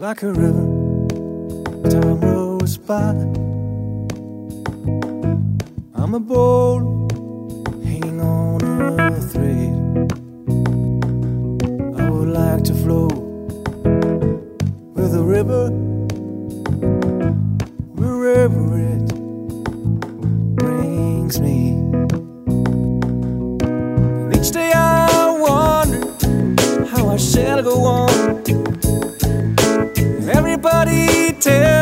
like a river, time rolls by. I'm a boat hanging on a thread. I would like to flow with the river, wherever it brings me. And each day I wonder how I shall go on. Everybody tells